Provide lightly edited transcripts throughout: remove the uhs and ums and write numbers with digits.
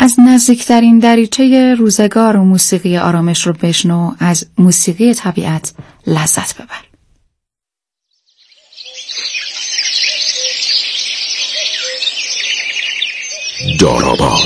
از نزدیکترین دریچه روزگار و موسیقی آرامش رو بشنو، از موسیقی طبیعت لذت ببر. داراباد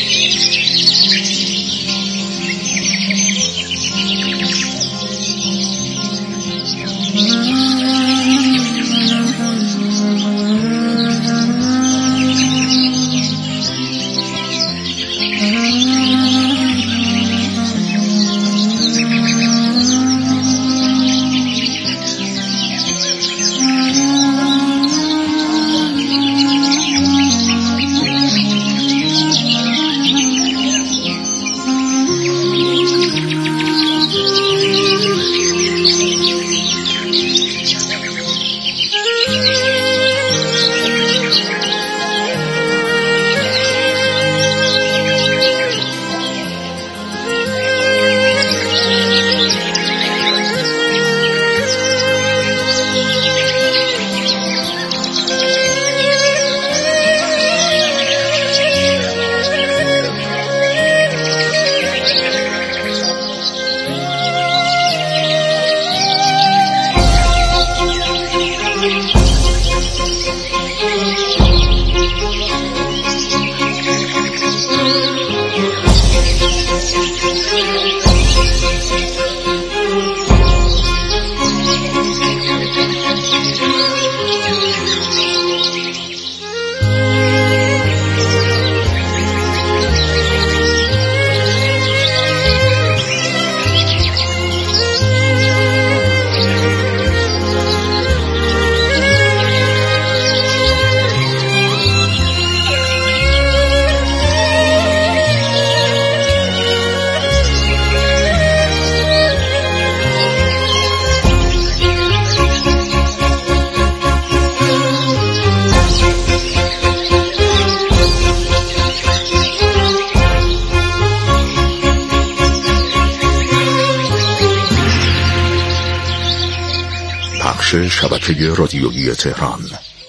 شبکه رادیویی تهران.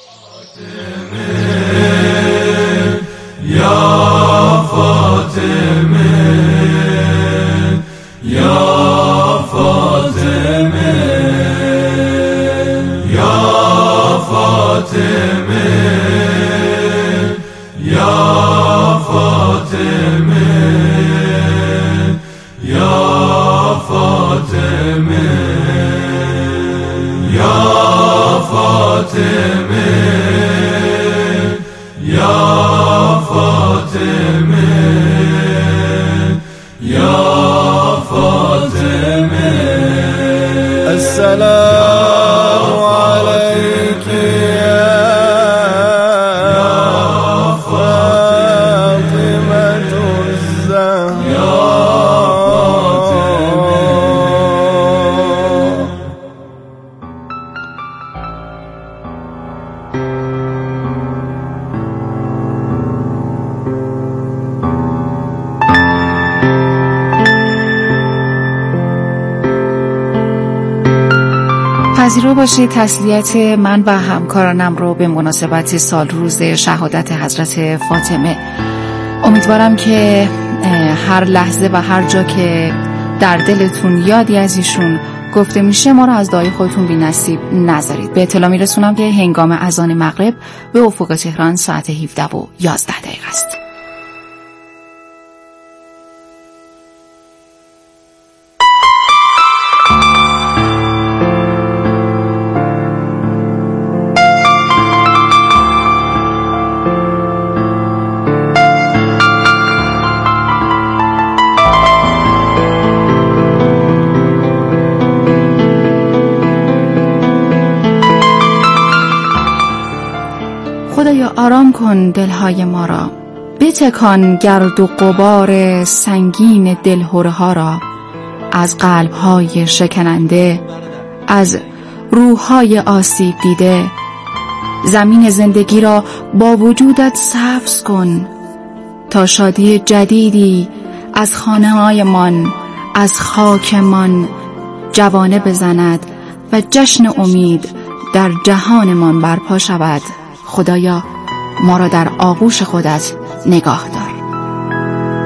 یا فاطمه یا فاطمه یا فاطمه یا فاطمه یا فاطمه یا فاطمه یا فاطمه یا فاطمه السلام علیک یا فاطمه الزهرا. پذیرا باشید تسلیت من و همکارانم رو به مناسبت سال روز شهادت حضرت فاطمه. امیدوارم که هر لحظه و هر جا که در دلتون یادی از ایشون گفته میشه ما رو از دعای خودتون بی‌نصیب نذارید. به اطلاع میرسونم که هنگام اذان مغرب به افق تهران ساعت 17:11 است. خدایا آرام کن دلهای ما را، بتکان گرد و غبار سنگین دلهره ها را از قلبهای شکننده، از روحهای آسیب دیده. زمین زندگی را با وجودت سبز کن تا شادی جدیدی از خانه‌هایمان، از خاکمان جوانه بزند و جشن امید در جهانمان برپا شود. خدایا ما را در آغوش خودت نگاه دار.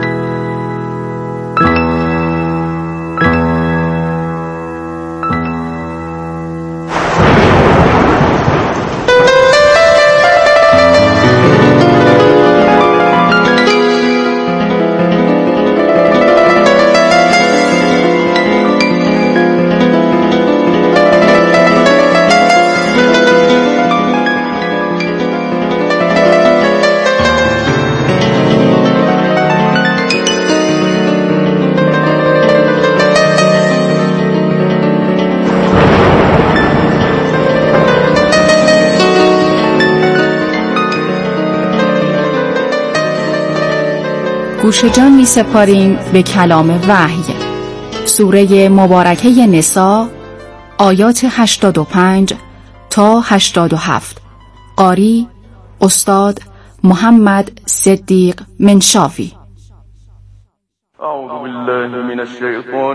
گوش جان می سپاریم به کلام وحی. سوره مبارکه نساء، آیات 85 تا 87. قاری استاد محمد صدیق منشافی. اعوذ بالله من الشیطان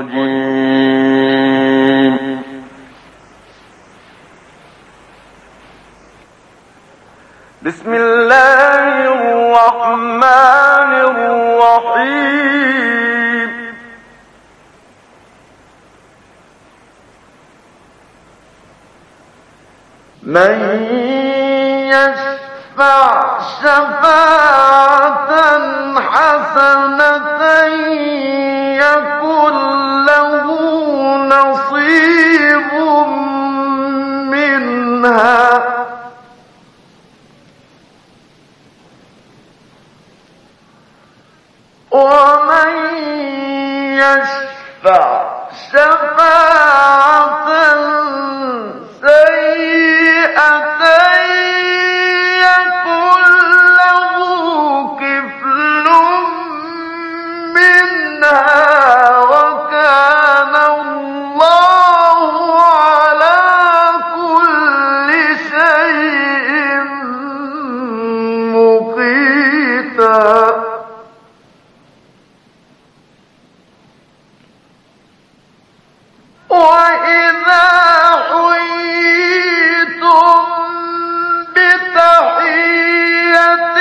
الرجیم. بسم الله الرحمن الرحیم. من يشفع شفاعة حسنة يكن له نصيب منها ومن يشفع شفاعة سيئة يكن له كفل منها وكان الله على كل شيء مقيتا. وإذا حييتم بتحية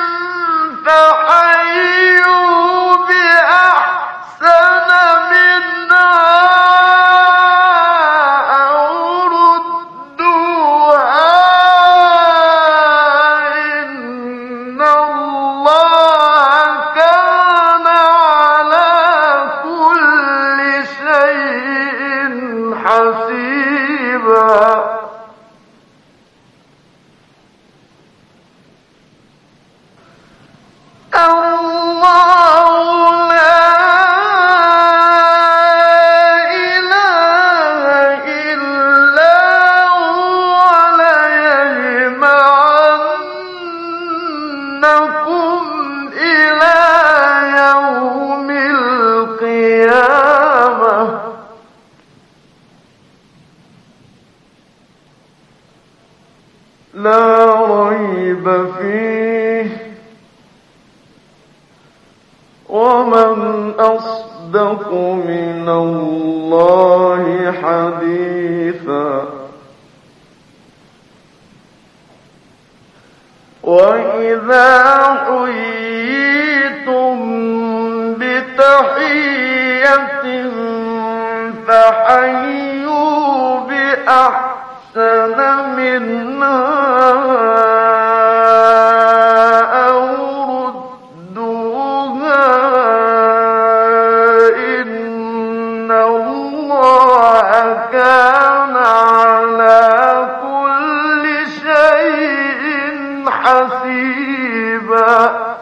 فحيوا بأحسن منها أو ردوها إن الله كان على كل شيء حسيبا. الله لا إله إلا هو ليجمعنكم إلى يوم القيامة لا ريب فيه ومن أصدق من الله حديثا. وإذا حييتم بتحية فحيوا بأحسن منها أو ردوها إن الله كان على كل شيء حسيبا.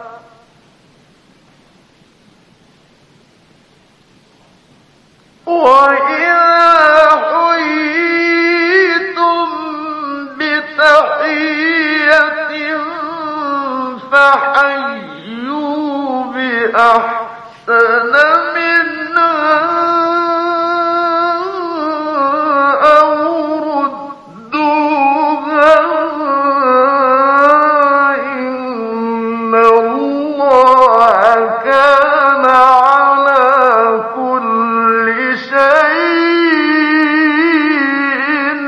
وإذا حييتم بتحية فحيوا بأحسن منها أو ردوها إن الله كان على كل شيء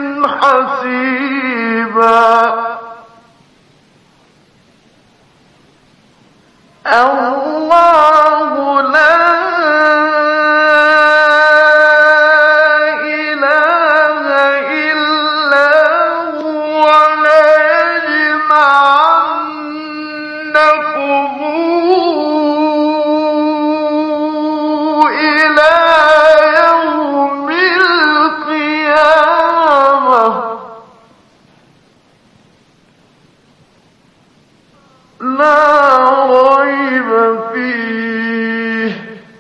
حسيبا. الله لا إله إلا هو ليجمعنكم إلى يوم القيامة لا ريب فيه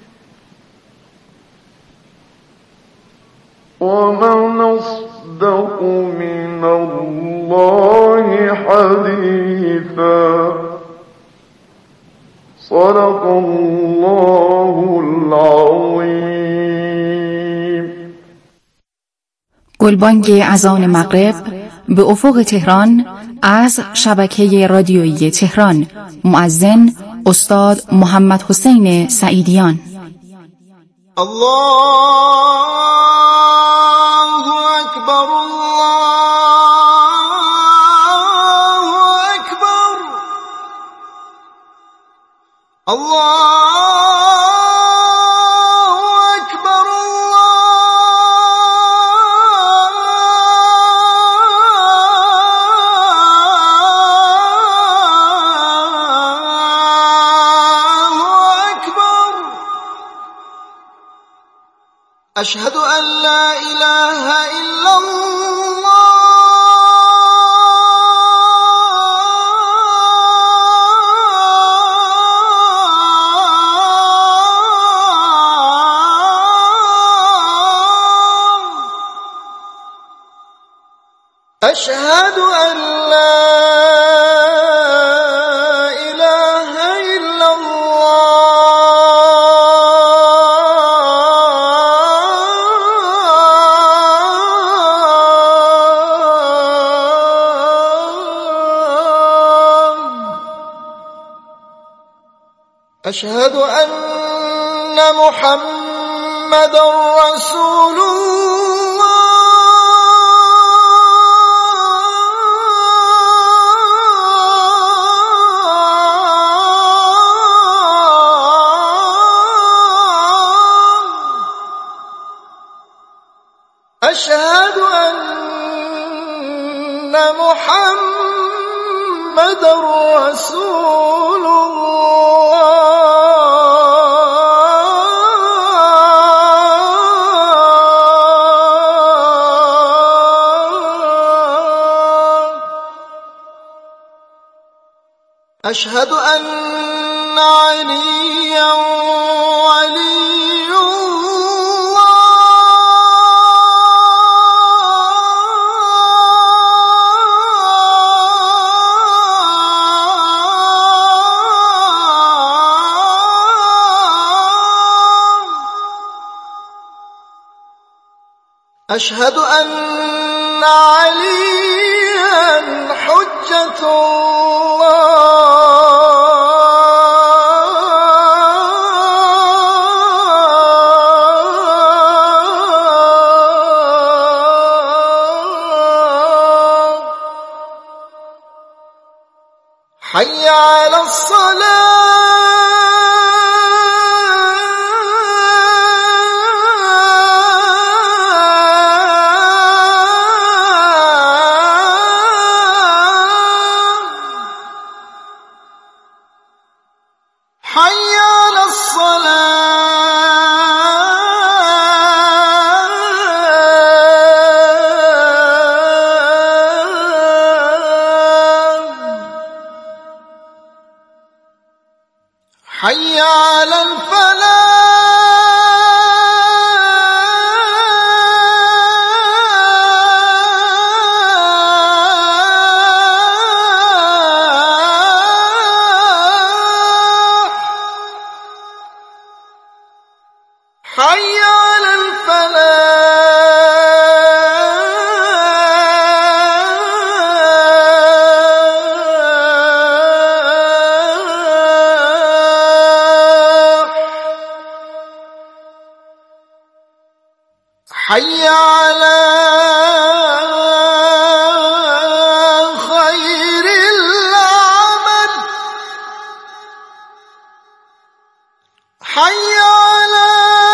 ومن أصدق من الله حديثا. صدق الله العظیم. گلبانگ اذان مغرب به افق تهران از شبکه رادیویی تهران. مؤذن استاد محمد حسین سعیدیان. الله اکبر، الله اکبر، الله أشهد أن لا إله إلا الله. أشهد أن لا إله إلا الله. أشهد أن محمدًا رسول الله. أشهد أن محمدًا رسول الله. أشهد أن عليا ولي الله. أشهد أن عليا حجة الله. حي على الصلاة. حي على الصلاة. حي على الفلاح. حي على الفلاح. حي على خير العمل. حي على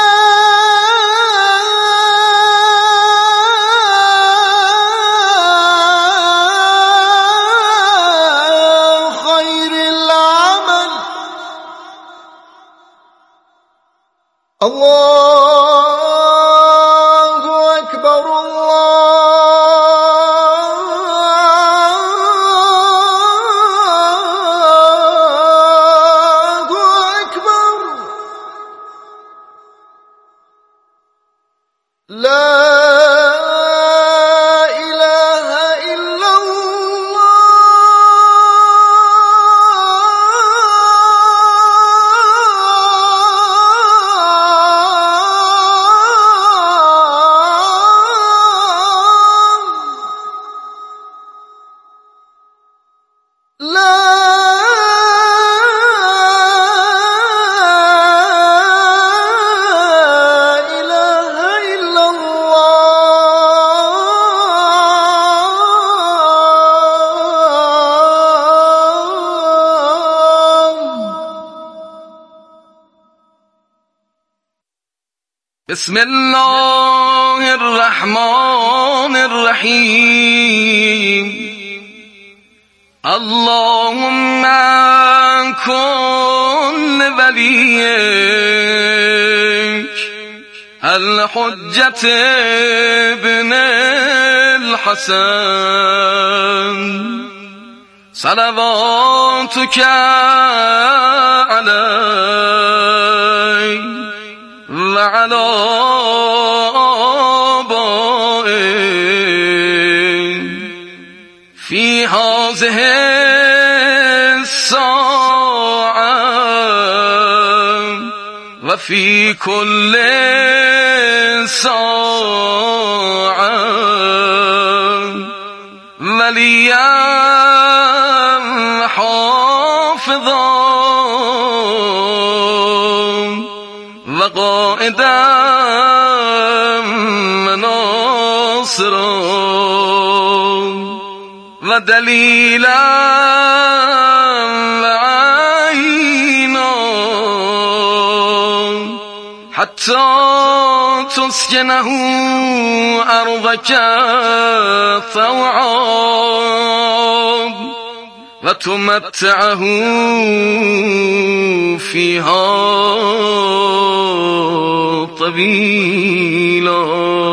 خير العمل. الله أكبر، الله أكبر. لا إله إلا الله. بسم الله الرحمن الرحیم. اللهم کن ولیک الحجة ابن الحسن صلواتك علیه و علی آبائه فی هذه الساعة و فی کل ساعة ولیا حافظا و قائدا و ناصرا و دلیلا و عینا حتی تسکنه ارضک طوعا و تمتعه فیها طویلا.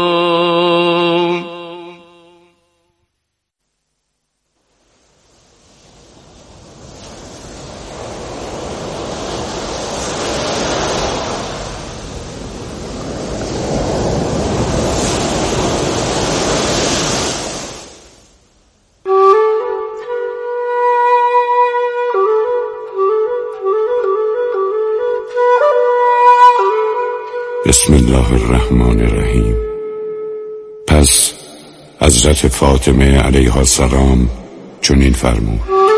بسم الله الرحمن الرحیم. پس حضرت فاطمه علیها السلام چنین فرمود: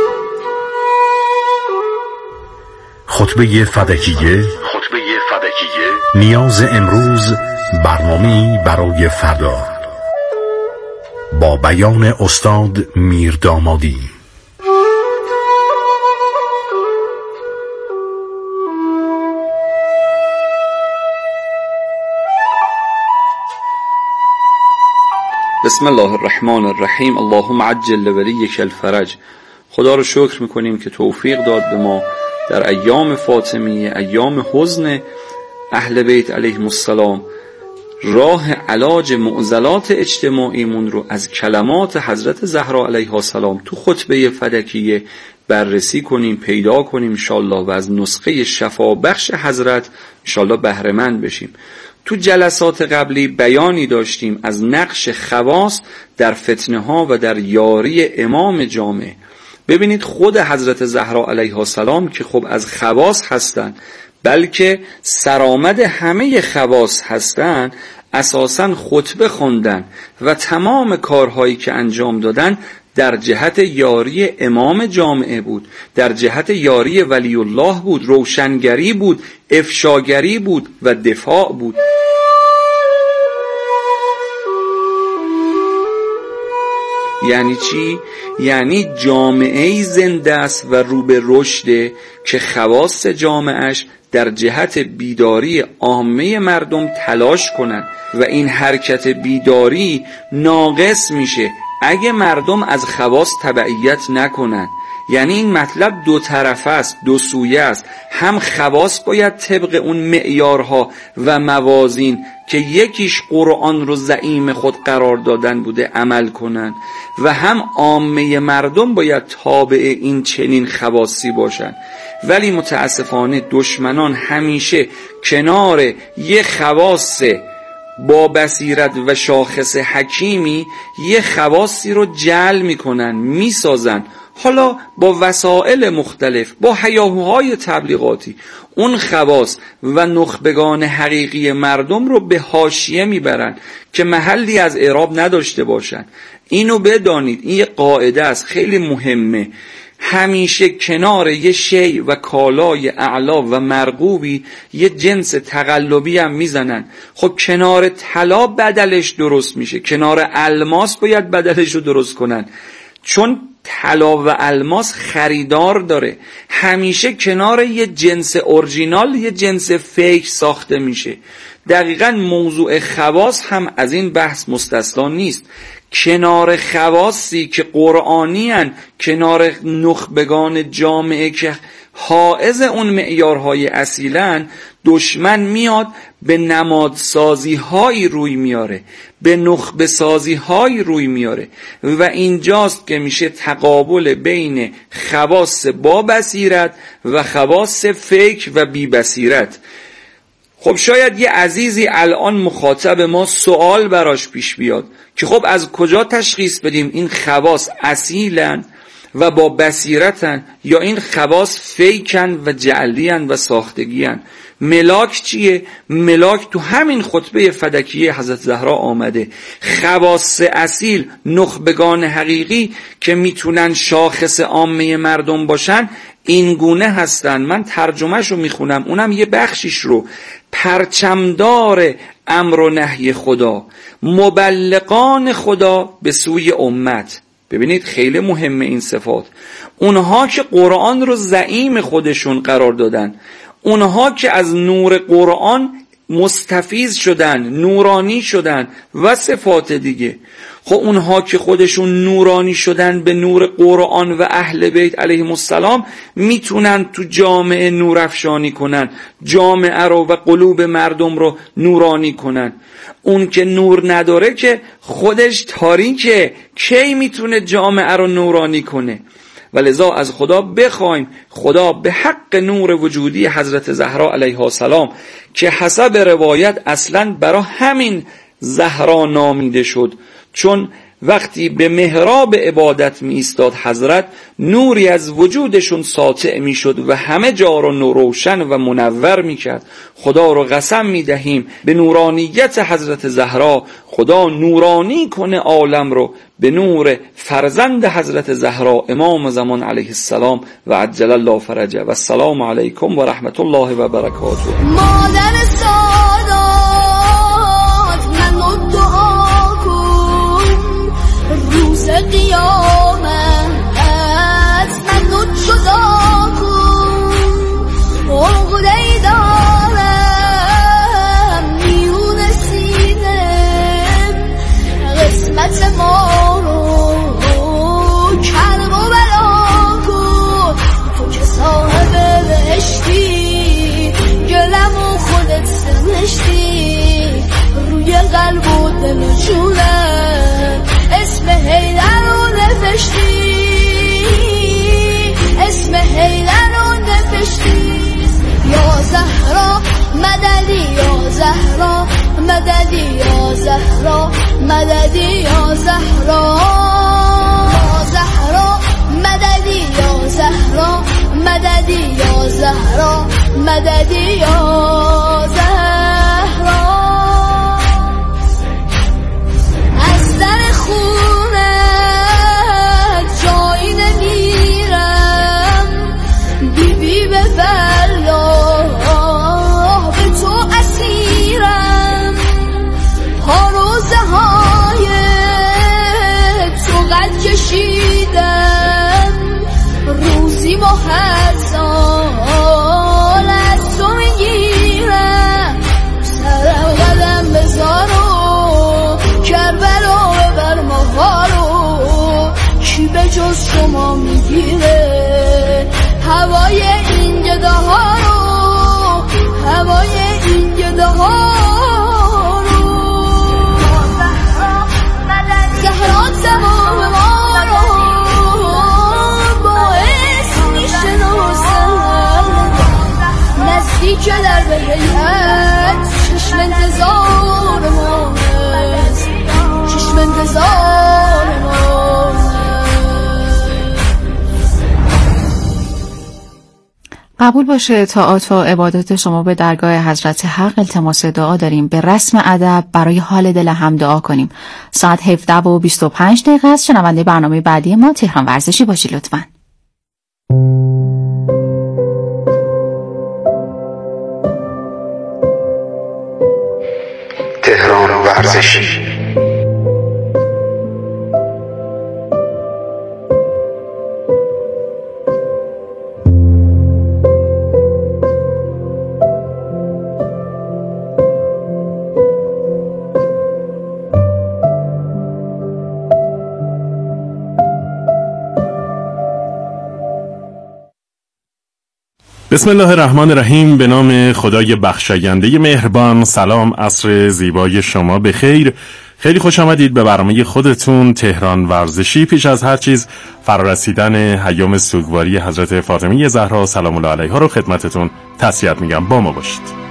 خطبه فدکیه نیاز امروز، برنامه‌ای برای فردا، با بیان استاد میردامادی. بسم الله الرحمن الرحیم. اللهم عجل لولیک الفرج. خدا رو شکر میکنیم که توفیق داد به ما در ایام فاطمیه، ایام حزن اهل بیت علیهم السلام، راه علاج معضلات اجتماعیمون رو از کلمات حضرت زهرا علیها السلام تو خطبه فدکیه بررسی کنیم، پیدا کنیم انشالله و از نسخه شفابخش حضرت انشالله بهره مند بشیم. تو جلسات قبلی بیانی داشتیم از نقش خواص در فتنه ها و در یاری امام جامع. ببینید خود حضرت زهرا علیها السلام که خب از خواص هستند، بلکه سرآمد همه خواص هستند، اساساً خطبه خوندن و تمام کارهایی که انجام دادن در جهت یاری امام جامعه بود، در جهت یاری ولی الله بود، روشنگری بود، افشاگری بود و دفاع بود. یعنی چی؟ یعنی جامعه‌ای زنده است و رو به رشد که خواص جامعهش در جهت بیداری عامه مردم تلاش کنن و این حرکت بیداری ناقص میشه اگه مردم از خواص تبعیت نکنن. یعنی این مطلب دو طرفه است، دو سویه است. هم خواص باید طبق اون معیارها و موازین که یکیش قرآن رو زعیم خود قرار دادن بوده عمل کنن و هم عامه مردم باید تابع این چنین خواصی باشن. ولی متاسفانه دشمنان همیشه کنار یه خواص با بصیرت و شاخص حکیمی یه خواصی رو جعل میکنن، میسازن، حالا با وسائل مختلف، با هیاهوهای تبلیغاتی اون خواص و نخبگان حقیقی مردم رو به حاشیه میبرن که محلی از اعراب نداشته باشن. اینو بدانید، این یه قاعده است خیلی مهمه. همیشه کنار یه شیء و کالای اعلا و مرغوبی یه جنس تقلبی هم میزنن. خب کنار طلا بدلش درست میشه، کنار الماس باید بدلش رو درست کنن، چون طلا و الماس خریدار داره. همیشه کنار یه جنس اورجینال یه جنس فیک ساخته میشه. دقیقاً موضوع خواص هم از این بحث مستثنا نیست. کنار خواصی که قرآنی هن، کنار نخبگان جامعه که حائز اون معیارهای اصیلن، دشمن میاد به نمادسازی هایی روی میاره، به نخبه سازی هایی روی میاره و اینجاست که میشه تقابل بین خواص با بصیرت و خواص فیک و بی بصیرت. خب شاید یه عزیزی الان مخاطب ما سوال براش پیش بیاد که خب از کجا تشخیص بدیم این خواص اصیلن و با بصیرتن یا این خواص فیکن و جعلیان و ساختگیان؟ ملاک چیه؟ ملاک تو همین خطبه فدکیه حضرت زهرا آمده. خواص اصیل، نخبگان حقیقی که میتونن شاخص عامه مردم باشن، این گونه هستن. من ترجمهش رو میخونم، اونم یه بخشیش رو. پرچمدار امر و نهی خدا، مبلغان خدا به سوی امت. ببینید خیلی مهمه این صفات. اونها که قرآن رو زعیم خودشون قرار دادن، اونها که از نور قرآن مستفیض شدن، نورانی شدن و صفات دیگه. خب اونها که خودشون نورانی شدن به نور قرآن و اهل بیت علیهم السلام، میتونن تو جامعه نورافشانی کنن، جامعه رو و قلوب مردم رو نورانی کنن. اون که نور نداره که خودش تاریکه، کی میتونه جامعه رو نورانی کنه؟ ولذا از خدا بخوایم، خدا به حق نور وجودی حضرت زهرا علیها السلام که حسب روایت اصلا برای همین زهرا نامیده شد، چون وقتی به محراب عبادت می ایستاد حضرت، نوری از وجودشون ساطع می شد و همه جا رو روشن و منور می کرد. خدا رو قسم می دهیم به نورانیت حضرت زهرا، خدا نورانی کنه عالم رو به نور فرزند حضرت زهرا امام زمان علیه السلام و عجل الله فرجه. و السلام علیکم و رحمت الله و برکاته. مادر سادات من دعا کن، روز قیامت من جدا کن. عقده‌ای دارم میون سینه، قسمت ما رو کرب و بلا کن. تو که صاحب بهشتی، گلم و خودت سرشتی، روی قلب و دل و جونم اسم حیدر رو نوشتی، اسم حیدر رو نوشتی. یا زهرا مددی، یا زهرا مددی، یا زهرا مددی، یا زهرا، یا زهرا مددی، یا زهرا مددی، یا زهرا مددی، یا زهرا. از در خونت جایی نمیرم، بی بی به والله به تو اسیرم. ها روزه های تو قد کشیدم، روزی با هر سال از تو میگیرم. سرم قدم بذار و کربلا ببر ماها رو، کی به جز شما میگیره هوای این گداها رو، هوای این گداها رو. زهرا تمام ما رو باعث میشناسم، نزدیک در به هیئت چشم انتظار ما است، چشم انتظار ما. قبول باشه طاعات و عبادات شما به درگاه حضرت حق التماس دعا داریم. به رسم ادب برای حال دل هم دعا کنیم. ساعت 17:25 است. شنونده برنامه بعدی ما تهران ورزشی باشی لطفاً. تهران ورزشی. بسم الله الرحمن الرحیم. به نام خدای بخشاینده مهربان. سلام، عصر زیبای شما بخیر. خیلی خوش آمدید به برنامه خودتون تهران ورزشی. پیش از هر چیز فرارسیدن ایام سوگواری حضرت فاطمه زهرا سلام الله علیها رو خدمتتون تسلیت میگم. با ما باشید.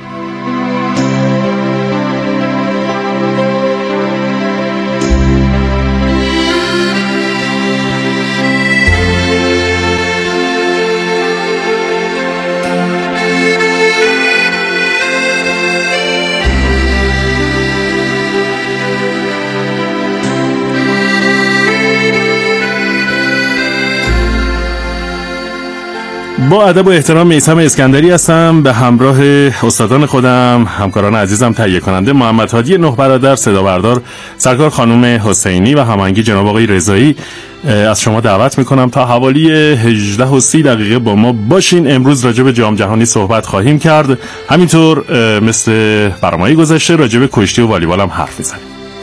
با ادب و احترام میثم اسکندری هستم، به همراه استادان خودم، همکاران عزیزم، تهیه کننده محمد هادی نه برادر، صدا بردار سرکار خانم حسینی و هماهنگی جناب آقای رضایی. از شما دعوت میکنم تا حوالی 18:30 با ما باشین. امروز راجع به جام جهانی صحبت خواهیم کرد، همینطور مثل برنامه‌های گذشته راجع به کشتی و والیبال هم حرف میزنیم.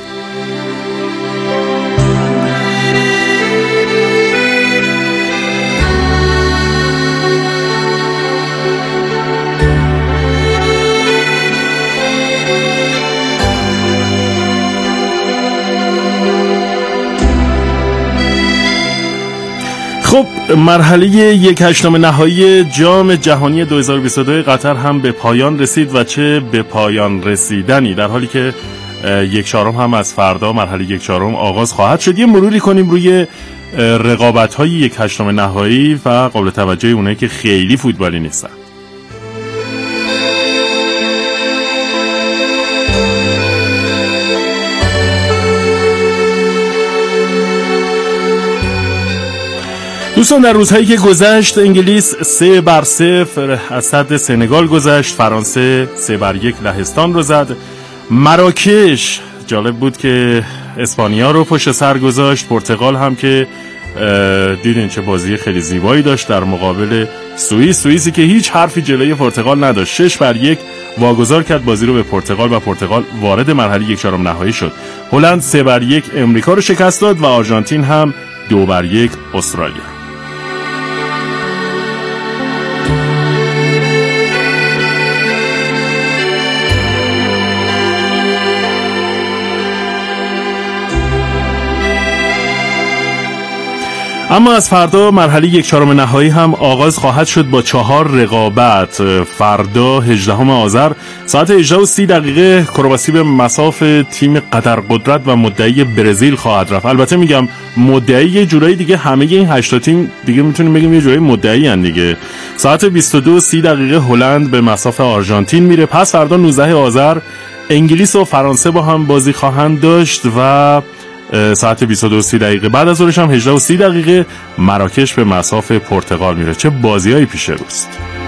خب، مرحله 1/8 نهایی جام جهانی 2022 قطر هم به پایان رسید و چه به پایان رسیدنی، در حالی که 1/4 هم از فردا مرحله 1/4 آغاز خواهد شد. یه مروری کنیم روی رقابت‌های 1/8 نهایی و قابل توجه اونایی که خیلی فوتبالی نیستن. دوستان، در روزهایی که گذشت انگلیس 3-0 از صد سنگال گذشت، فرانسه 3-1 لهستان رو زد، مراکش جالب بود که اسپانیا رو پشت سر گذاشت، پرتغال هم که دیدین چه بازی خیلی زیبایی داشت در مقابل سوئیسی که هیچ حرفی جلوی پرتغال نداشت، 6-1 واگذار کرد بازی رو به پرتغال و پرتغال وارد مرحله 1/4 نهایی شد. هلند 3-1 امریکا رو شکست داد و آرژانتین هم 2-1 استرالیا. اما از فردا مرحله 1/4 نهایی هم آغاز خواهد شد با 4 رقابت. فردا 18 آذر ساعت 18:30 کرواسی به مصاف تیم قطر قدرت و مدعی برزیل خواهد رفت. البته میگم مدعی، یه جورایی دیگه همه این 8 تیم دیگه میتونیم بگیم یه جورایی مدعی ان دیگه. ساعت 22:30 هلند به مصاف آرژانتین میره. پس فردا 19 آذر انگلیس و فرانسه با هم بازی خواهند داشت و ساعت 22:30 بعد از ظهرش هم 18:30 مراکش به مصاف پرتغال میره. چه بازیایی پیش روست.